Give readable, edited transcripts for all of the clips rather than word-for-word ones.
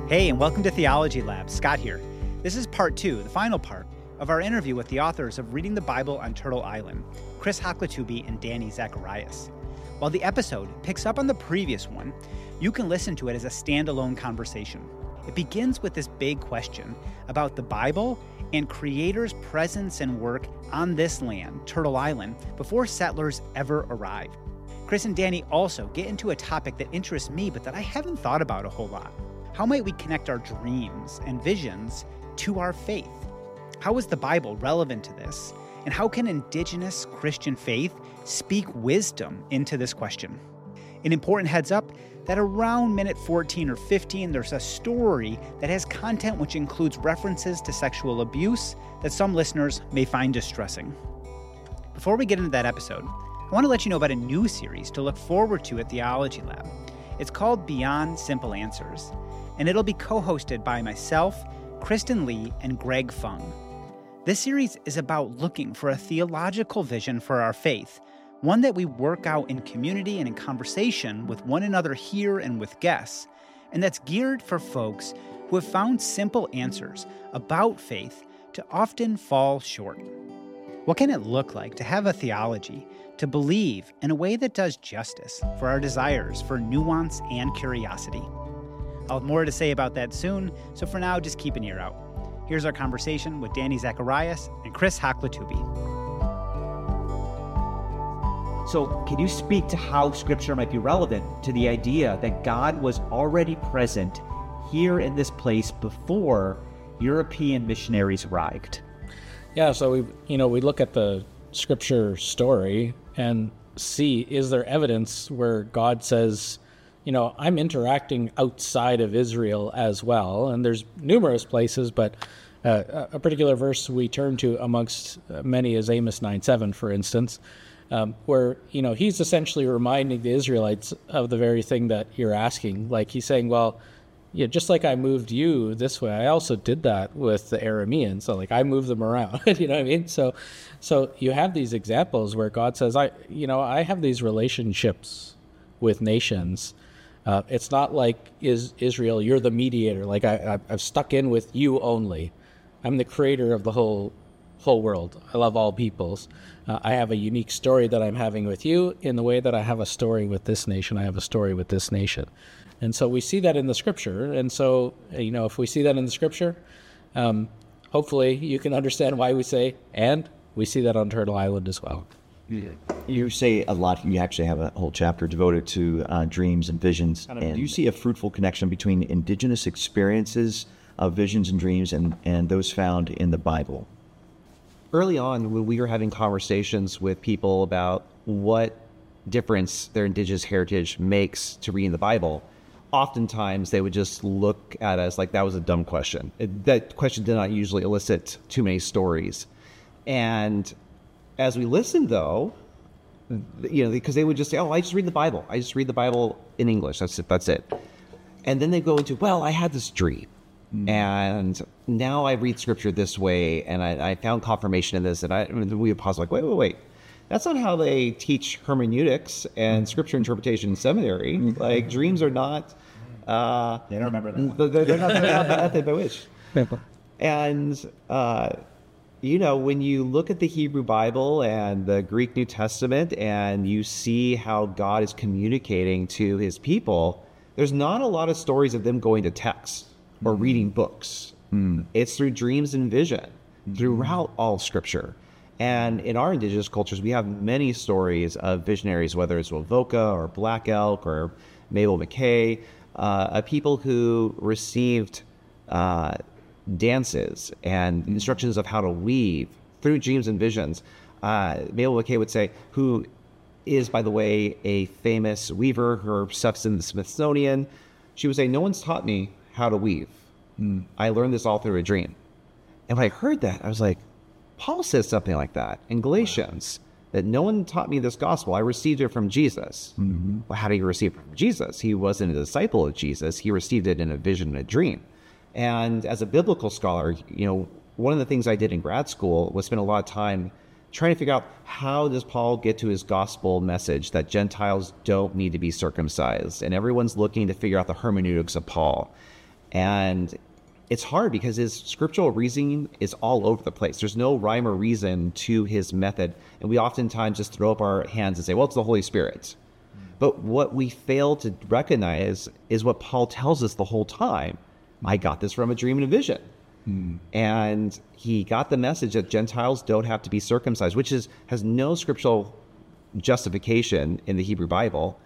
Hey, and welcome to Theology Lab. Scott here. This is part 2, the final part, of our interview with the authors of Reading the Bible on Turtle Island, Chris Haklatoubi and Danny Zacharias. While the episode picks up on the previous one, you can listen to it as a standalone conversation. It begins with this big question about the Bible and Creator's presence and work on this land, Turtle Island, before settlers ever arrived. Chris and Danny also get into a topic that interests me, but that I haven't thought about a whole lot. How might we connect our dreams and visions to our faith? How is the Bible relevant to this? And how can indigenous Christian faith speak wisdom into this question? An important heads up that around minute 14 or 15, there's a story that has content which includes references to sexual abuse that some listeners may find distressing. Before we get into that episode, I want to let you know about a new series to look forward to at Theology Lab. It's called Beyond Simple Answers, and it'll be co-hosted by myself, Kristen Lee, and Greg Fung. This series is about looking for a theological vision for our faith, one that we work out in community and in conversation with one another here and with guests, and that's geared for folks who have found simple answers about faith to often fall short. What can it look like to have a theology, to believe in a way that does justice for our desires for nuance and curiosity? I'll have more to say about that soon, so for now, just keep an ear out. Here's our conversation with Danny Zacharias and Chris Haklatoubi. So can you speak to how Scripture might be relevant to the idea that God was already present here in this place before European missionaries arrived? Yeah, so we look at the Scripture story and see, is there evidence where God says, I'm interacting outside of Israel as well? And there's numerous places, but a particular verse we turn to amongst many is Amos 9:7, for instance, where, he's essentially reminding the Israelites of the very thing that you're asking. Like he's saying, well, yeah, just like I moved you this way, I also did that with the Arameans. So like I moved them around, you know what I mean? So you have these examples where God says, I have these relationships with nations. It's not like Israel, you're the mediator. Like I've stuck in with you only. I'm the creator of the whole world. I love all peoples. I have a unique story that I'm having with you in the way that I have a story with this nation. I have a story with this nation. And so we see that in the Scripture. And so, if we see that in the Scripture, hopefully you can understand why we say, and we see that on Turtle Island as well. You say a lot. You actually have a whole chapter devoted to dreams and visions. And do you see a fruitful connection between indigenous experiences of visions and dreams and those found in the Bible? Early on, when we were having conversations with people about what difference their indigenous heritage makes to reading the Bible, oftentimes they would just look at us like that was a dumb question. That question did not usually elicit too many stories. And as we listened, though, because they would just say, I just read the Bible. I just read the Bible in English. That's it. And then they go into, I had this dream. And now I read Scripture this way, and I found confirmation in this. And we would pause like, wait. That's not how they teach hermeneutics and Scripture interpretation in seminary. Like, dreams are not... they don't remember that. They're not that by which. And... when you look at the Hebrew Bible and the Greek New Testament and you see how God is communicating to his people, there's not a lot of stories of them going to texts or reading books. It's through dreams and vision throughout all Scripture. And in our indigenous cultures, we have many stories of visionaries, whether it's Wovoka or Black Elk or Mabel McKay, of people who received dances and instructions of how to weave through dreams and visions. Mabel McKay would say, who is, by the way, a famous weaver. Her stuff's in the Smithsonian. She would say, no one's taught me how to weave. I learned this all through a dream. And when I heard that, I was like, Paul says something like that in Galatians, that no one taught me this gospel. I received it from Jesus. Well, how did he receive it from Jesus? He wasn't a disciple of Jesus. He received it in a vision and a dream. And as a biblical scholar, one of the things I did in grad school was spend a lot of time trying to figure out, how does Paul get to his gospel message that Gentiles don't need to be circumcised? And everyone's looking to figure out the hermeneutics of Paul. And it's hard because his scriptural reasoning is all over the place. There's no rhyme or reason to his method. And we oftentimes just throw up our hands and say, well, it's the Holy Spirit. But what we fail to recognize is what Paul tells us the whole time. I got this from a dream and a vision. And he got the message that Gentiles don't have to be circumcised, which has no scriptural justification in the Hebrew Bible,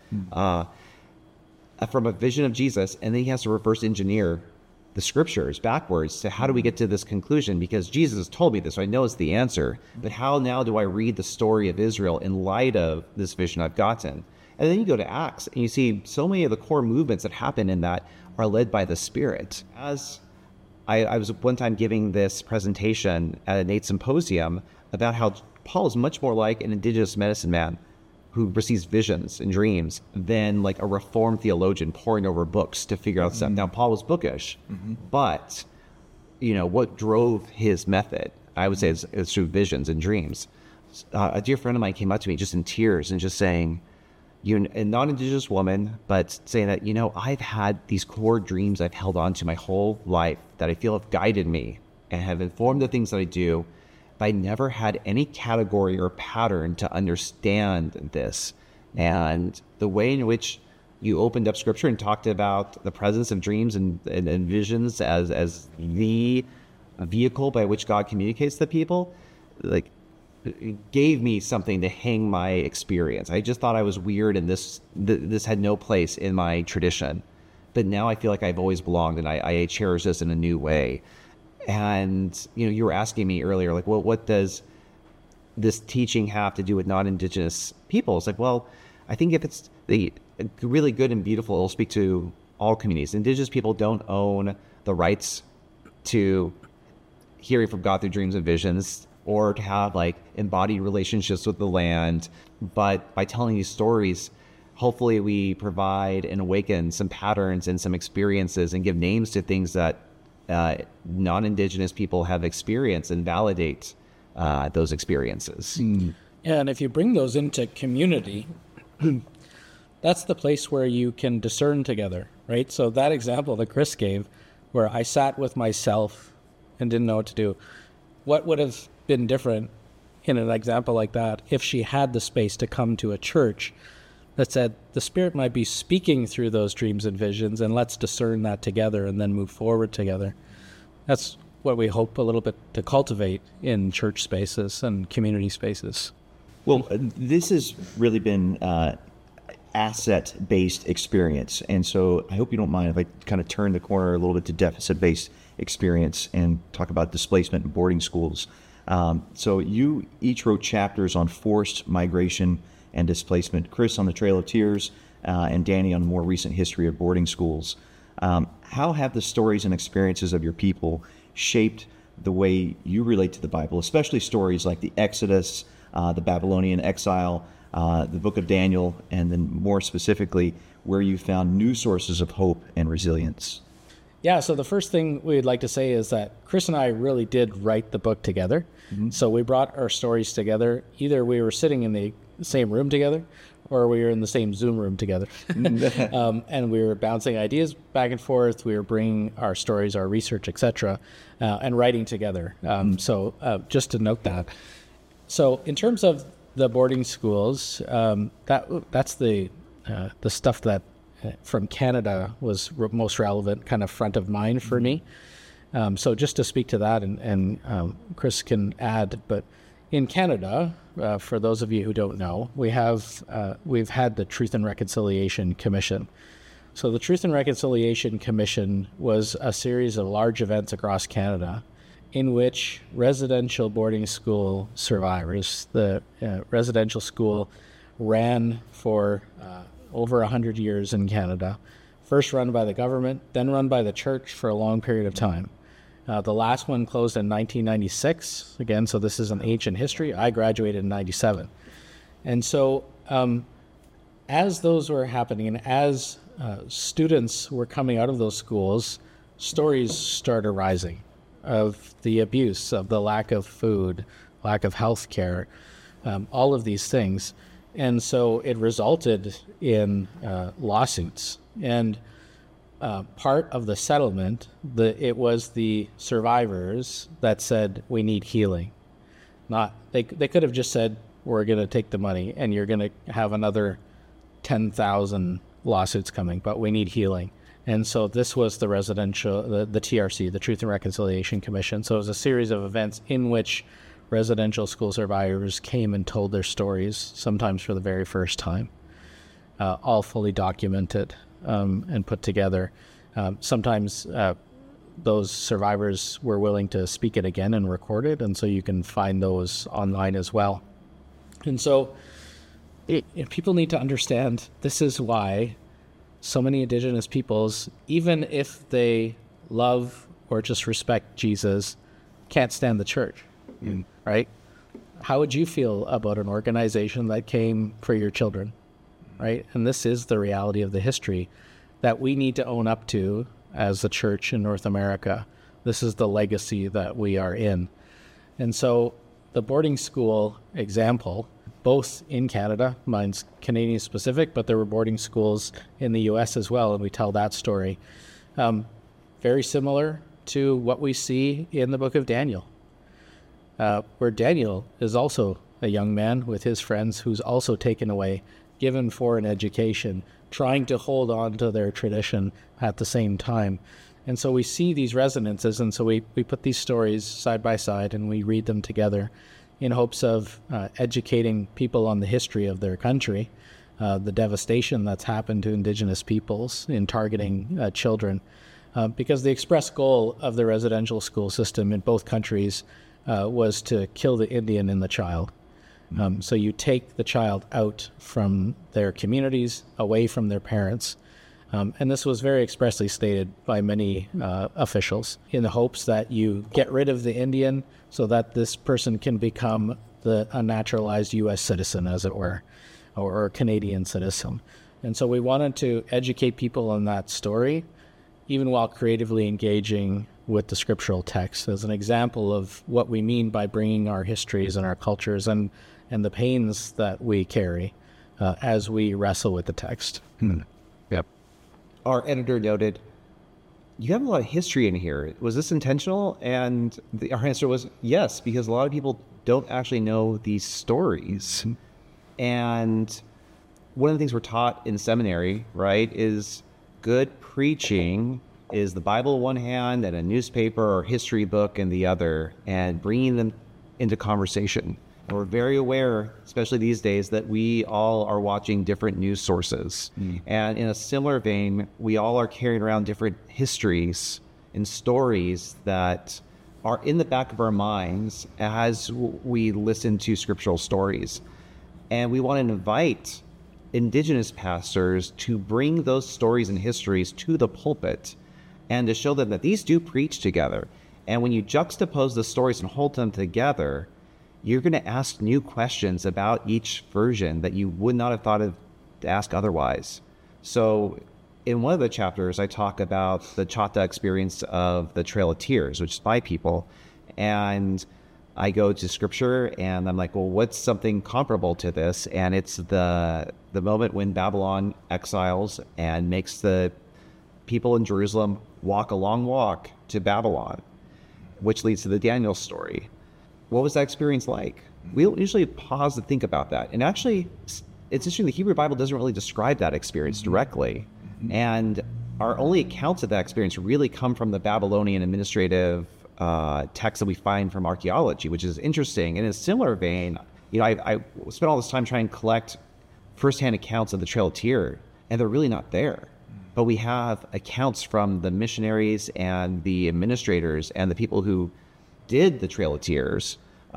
from a vision of Jesus. And then he has to reverse engineer the scriptures backwards to how do we get to this conclusion? Because Jesus told me this, so I know it's the answer. But how now do I read the story of Israel in light of this vision I've gotten? And then you go to Acts and you see so many of the core movements that happen in that are led by the Spirit. As I was one time giving this presentation at a NATE symposium about how Paul is much more like an indigenous medicine man who receives visions and dreams than like a reformed theologian poring over books to figure out stuff. Now, Paul was bookish, but what drove his method, I would say, is through visions and dreams. A dear friend of mine came up to me just in tears and just saying, a non-indigenous woman, but saying that, I've had these core dreams I've held on to my whole life that I feel have guided me and have informed the things that I do, but I never had any category or pattern to understand this. And the way in which you opened up scripture and talked about the presence of dreams and visions as the vehicle by which God communicates to people, like, it gave me something to hang my experience. I just thought I was weird and this had no place in my tradition. But now I feel like I've always belonged and I cherish this in a new way. And, you were asking me earlier, like, well, what does this teaching have to do with non-Indigenous people? It's like, well, I think if it's really good and beautiful, it'll speak to all communities. Indigenous people don't own the rights to hearing from God through dreams and visions, or to have like embodied relationships with the land. But by telling these stories, hopefully we provide and awaken some patterns and some experiences and give names to things that non-Indigenous people have experienced and validate those experiences. Yeah, and if you bring those into community, that's the place where you can discern together, right? So that example that Chris gave, where I sat with myself and didn't know what to do, what would have been different in an example like that if she had the space to come to a church that said the Spirit might be speaking through those dreams and visions, and let's discern that together and then move forward together. That's what we hope a little bit to cultivate in church spaces and community spaces. Well, this has really been asset-based experience, and so I hope you don't mind if I kind of turn the corner a little bit to deficit-based experience and talk about displacement in boarding schools. So you each wrote chapters on forced migration and displacement. Chris on the Trail of Tears, and Danny on the more recent history of boarding schools. How have the stories and experiences of your people shaped the way you relate to the Bible, especially stories like the Exodus, the Babylonian exile, the book of Daniel, and then more specifically, where you found new sources of hope and resilience? Yeah, so the first thing we'd like to say is that Chris and I really did write the book together. So we brought our stories together. Either we were sitting in the same room together, or we were in the same Zoom room together. And we were bouncing ideas back and forth. We were bringing our stories, our research, etc., and writing together. So just to note that. So in terms of the boarding schools, that's the stuff that from Canada was most relevant, kind of front of mind for me. So just to speak to that, and Chris can add, but in Canada, for those of you who don't know, we've had the Truth and Reconciliation Commission. So the Truth and Reconciliation Commission was a series of large events across Canada in which residential boarding school survivors, the residential school ran for over 100 years in Canada, first run by the government, then run by the church for a long period of time. The last one closed in 1996. Again, so this is an ancient history. I graduated in 97. And so as those were happening and as students were coming out of those schools, stories started rising of the abuse, of the lack of food, lack of health care, all of these things. And so it resulted in lawsuits. And part of the settlement, it was the survivors that said, we need healing. They could have just said, we're going to take the money and you're going to have another 10,000 lawsuits coming, but we need healing. And so this was the TRC, the Truth and Reconciliation Commission. So it was a series of events in which residential school survivors came and told their stories, sometimes for the very first time, all fully documented and put together. Sometimes those survivors were willing to speak it again and record it, and so you can find those online as well. And so people need to understand this is why so many Indigenous peoples, even if they love or just respect Jesus, can't stand the church, right? How would you feel about an organization that came for your children, right? And this is the reality of the history that we need to own up to as the church in North America. This is the legacy that we are in. And so the boarding school example, both in Canada, mine's Canadian specific, but there were boarding schools in the US as well, and we tell that story. Very similar to what we see in the book of Daniel, where Daniel is also a young man with his friends who's also taken away, given for an education, trying to hold on to their tradition at the same time. And so we see these resonances, and so we put these stories side by side and we read them together in hopes of educating people on the history of their country, the devastation that's happened to Indigenous peoples in targeting children. Because the express goal of the residential school system in both countries was to kill the Indian in the child. So you take the child out from their communities, away from their parents. And this was very expressly stated by many officials in the hopes that you get rid of the Indian so that this person can become a naturalized U.S. citizen, as it were, or a Canadian citizen. And so we wanted to educate people on that story, even while creatively engaging with the scriptural text as an example of what we mean by bringing our histories and our cultures and the pains that we carry as we wrestle with the text. Yep. Our editor noted, you have a lot of history in here. Was this intentional? And our answer was yes, because a lot of people don't actually know these stories. And one of the things we're taught in seminary, right, is good preaching is the Bible in one hand and a newspaper or history book in the other, and bringing them into conversation. And we're very aware, especially these days, that we all are watching different news sources. And in a similar vein, we all are carrying around different histories and stories that are in the back of our minds as we listen to scriptural stories. And we want to invite Indigenous pastors to bring those stories and histories to the pulpit and to show them that these do preach together. And when you juxtapose the stories and hold them together, you're going to ask new questions about each version that you would not have thought of to ask otherwise. So in one of the chapters, I talk about the Chata experience of the Trail of Tears, which is by people. And I go to scripture and I'm like, well, what's something comparable to this? And it's the moment when Babylon exiles and makes the people in Jerusalem walk a long walk to Babylon, which leads to the Daniel story. What was that experience like? We don't usually pause to think about that. And actually, it's interesting, the Hebrew Bible doesn't really describe that experience directly. And our only accounts of that experience really come from the Babylonian administrative texts that we find from archaeology, which is interesting. In a similar vein, I spent all this time trying to collect firsthand accounts of the Trail of Tears, and they're really not there. But we have accounts from the missionaries and the administrators and the people who did the Trail of Tears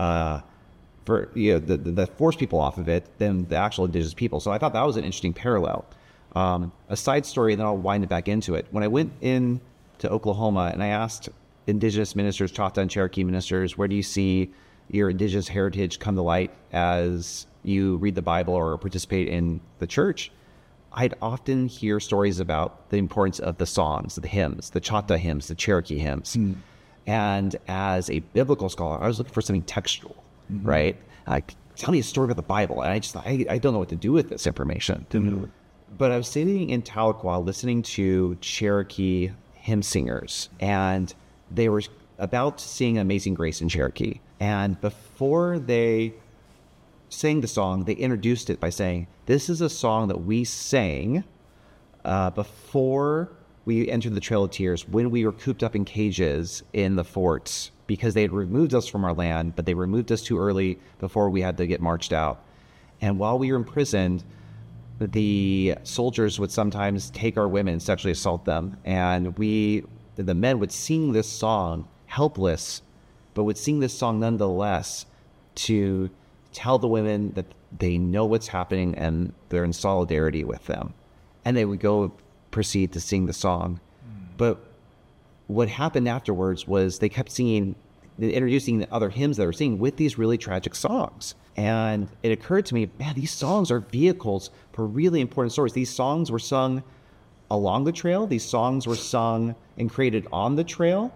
that forced people off of it than the actual Indigenous people. So I thought that was an interesting parallel. A side story, and then I'll wind it back into it. When I went in to Oklahoma and I asked Indigenous ministers, Choctaw and Cherokee ministers, where do you see your Indigenous heritage come to light as you read the Bible or participate in the church? I'd often hear stories about the importance of the songs, the hymns, the Choctaw hymns, the Cherokee hymns. And as a biblical scholar, I was looking for something textual, right? Tell me a story about the Bible. And I don't know what to do with this information. But I was sitting in Tahlequah listening to Cherokee hymn singers, and they were about to sing Amazing Grace in Cherokee. And before they sang the song, they introduced it by saying, this is a song that we sang before we entered the Trail of Tears, when we were cooped up in cages in the forts, because they had removed us from our land, but they removed us too early before we had to get marched out. And while we were imprisoned, the soldiers would sometimes take our women, sexually assault them, and the men would sing this song, helpless, but would sing this song nonetheless to tell the women that they know what's happening and they're in solidarity with them. And they would proceed to sing the song. But what happened afterwards was they kept introducing the other hymns that were singing with these really tragic songs. And it occurred to me, man, these songs are vehicles for really important stories. These songs were sung along the trail. These songs were sung and created on the trail.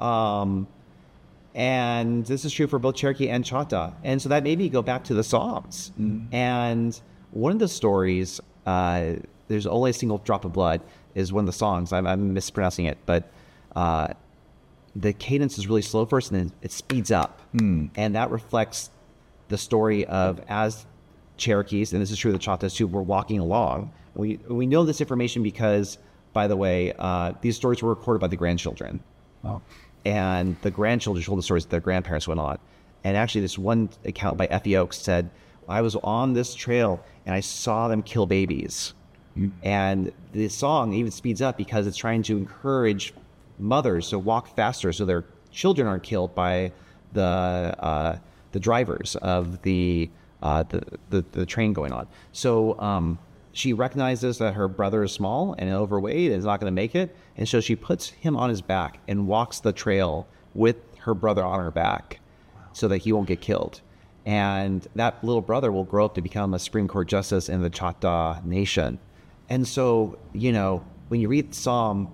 And this is true for both Cherokee and Choctaw. And so that made me go back to the Psalms. Mm-hmm. And one of the stories, there's only a single drop of blood, is one of the songs. I'm mispronouncing it, but the cadence is really slow first, and then it speeds up. Mm. And that reflects the story of, as Cherokees, and this is true of the Choctaws too, were walking along. We know this information because, by the way, these stories were recorded by the grandchildren. Wow. And the grandchildren told the stories that their grandparents went on. And actually, this one account by Effie Oaks said, I was on this trail and I saw them kill babies. Mm. And the song even speeds up because it's trying to encourage mothers to walk faster so their children aren't killed by the drivers of the train going on. So she recognizes that her brother is small and overweight and is not going to make it. And so she puts him on his back and walks the trail with her brother on her back so that he won't get killed. And that little brother will grow up to become a Supreme Court justice in the Choctaw Nation. And so, when you read Psalm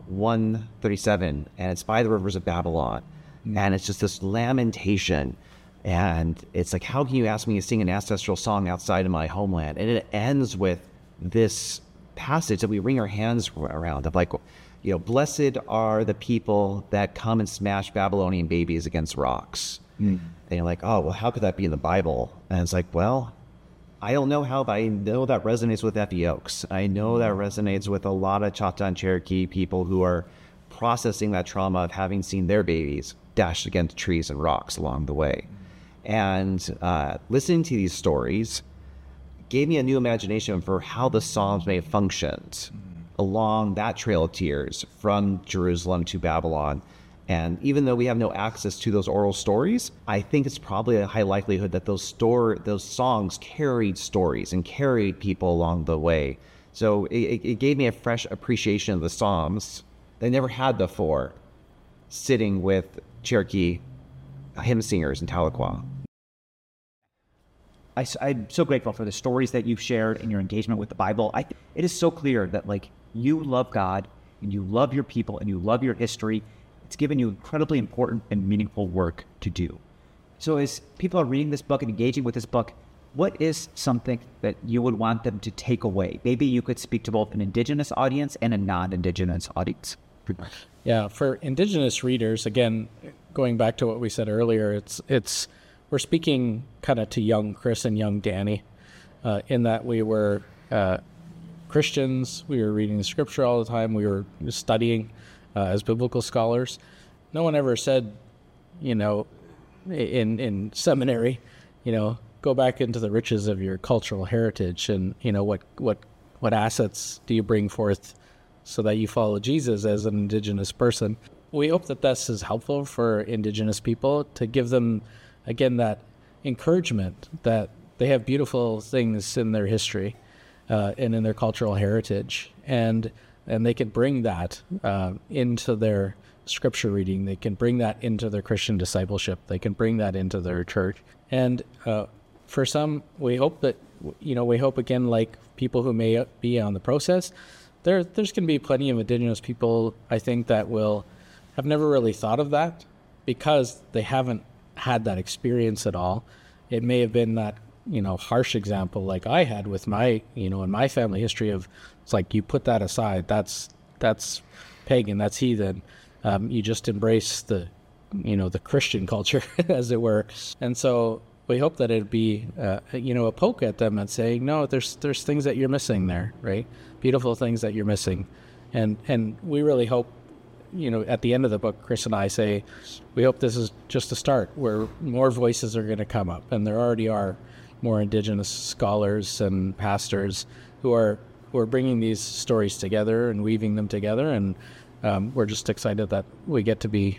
137, and it's by the rivers of Babylon, and it's just this lamentation, and it's like, how can you ask me to sing an ancestral song outside of my homeland? And it ends with this passage that we wring our hands around of like, blessed are the people that come and smash Babylonian babies against rocks. Mm. And you're like, oh, well, how could that be in the Bible? And it's like, well, I don't know how, but I know that resonates with Effie Oaks. I know that resonates with a lot of Choctaw and Cherokee people who are processing that trauma of having seen their babies dashed against trees and rocks along the way. And listening to these stories gave me a new imagination for how the Psalms may have functioned along that Trail of Tears from Jerusalem to Babylon. And even though we have no access to those oral stories, I think it's probably a high likelihood that those songs carried stories and carried people along the way. So it gave me a fresh appreciation of the Psalms that I never had before, sitting with Cherokee hymn singers in Tahlequah. I'm so grateful for the stories that you've shared and your engagement with the Bible. It is so clear that you love God and you love your people and you love your history. It's given you incredibly important and meaningful work to do. So as people are reading this book and engaging with this book, what is something that you would want them to take away? Maybe you could speak to both an Indigenous audience and a non-Indigenous audience. Yeah, for Indigenous readers, again, going back to what we said earlier, we're speaking kind of to young Chris and young Danny, in that we were Christians, we were reading the scripture all the time, we were studying as biblical scholars. No one ever said, in seminary, go back into the riches of your cultural heritage and, what assets do you bring forth so that you follow Jesus as an Indigenous person. We hope that this is helpful for Indigenous people to give them, again, that encouragement that they have beautiful things in their history and in their cultural heritage. And they can bring that into their scripture reading. They can bring that into their Christian discipleship. They can bring that into their church. And for some, we hope that, again, like people who may be on the process, there's going to be plenty of Indigenous people, I think, that will have never really thought of that because they haven't had that experience at all. It may have been that harsh example like I had with my, in my family history of, it's like, you put that aside, that's pagan, that's heathen. You just embrace the Christian culture, as it were. And so we hope that it'd be, a poke at them and saying, no, there's things that you're missing there, right? Beautiful things that you're missing. And we really hope, at the end of the book, Chris and I say, we hope this is just a start where more voices are going to come up. And there already are more Indigenous scholars and pastors who are bringing these stories together and weaving them together. And we're just excited that we get to be,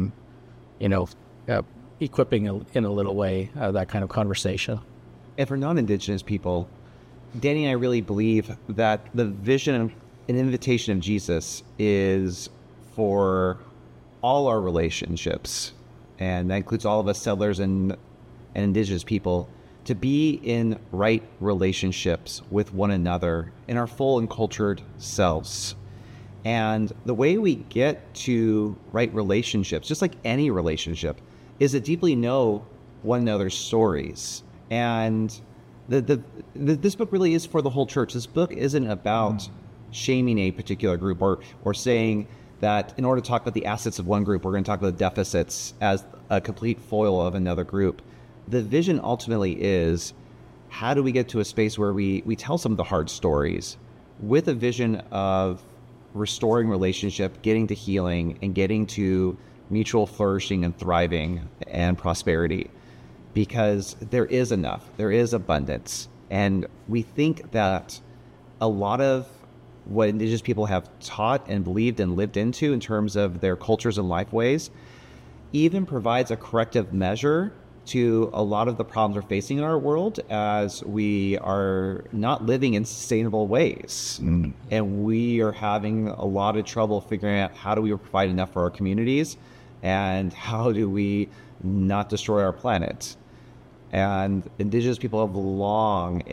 equipping in a little way that kind of conversation. And for non-Indigenous people, Danny and I really believe that the vision and invitation of Jesus is for all our relationships, and that includes all of us settlers and Indigenous people, to be in right relationships with one another in our full and cultured selves. And the way we get to right relationships, just like any relationship, is to deeply know one another's stories. And this book really is for the whole church. This book isn't about shaming a particular group or saying that in order to talk about the assets of one group, we're going to talk about the deficits as a complete foil of another group. The vision ultimately is, how do we get to a space where we tell some of the hard stories with a vision of restoring relationship, getting to healing, and getting to mutual flourishing and thriving and prosperity? Because there is enough, there is abundance. And we think that a lot of what Indigenous people have taught and believed and lived into in terms of their cultures and life ways even provides a corrective measure to a lot of the problems we're facing in our world, as we are not living in sustainable ways. And we are having a lot of trouble figuring out, how do we provide enough for our communities, and how do we not destroy our planet? And Indigenous people have long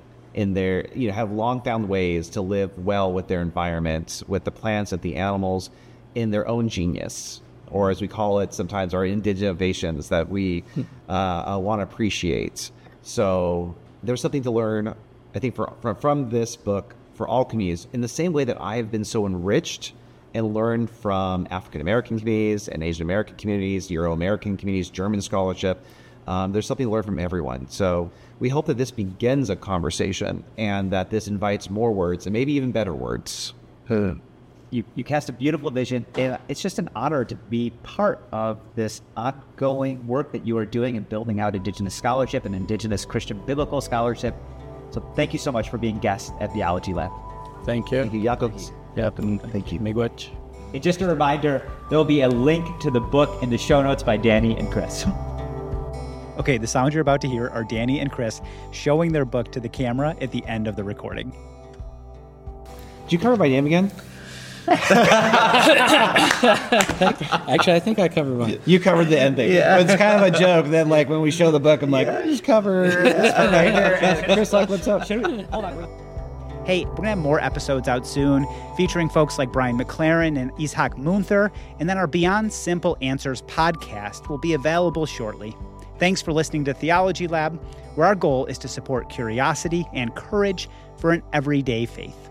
found ways to live well with their environment, with the plants and the animals, in their own genius, or as we call it sometimes, our indigenovations that we want to appreciate. So there's something to learn, I think, from this book for all communities, in the same way that I have been so enriched and learned from African American communities and Asian American communities, Euro American communities, German scholarship. There's something to learn from everyone. So we hope that this begins a conversation, and that this invites more words, and maybe even better words. You cast a beautiful vision. It's just an honor to be part of this ongoing work that you are doing in building out Indigenous scholarship and Indigenous Christian biblical scholarship. So thank you so much for being guests at Theology Lab. Thank you. Thank you, Jakob. Yep, and Thank you. Miigwech. And just a reminder, there will be a link to the book in the show notes by Danny and Chris. Okay, the sounds you're about to hear are Danny and Chris showing their book to the camera at the end of the recording. Did you cover my name again? Actually, I think I covered one. You covered the end thing. Yeah. It's kind of a joke. Then, like, when we show the book, I'm like, I just covered this one right here. And Chris, like, what's up? Hold on. Hey, we're going to have more episodes out soon featuring folks like Brian McLaren and Ishak Munther, and then our Beyond Simple Answers podcast will be available shortly. Thanks for listening to Theology Lab, where our goal is to support curiosity and courage for an everyday faith.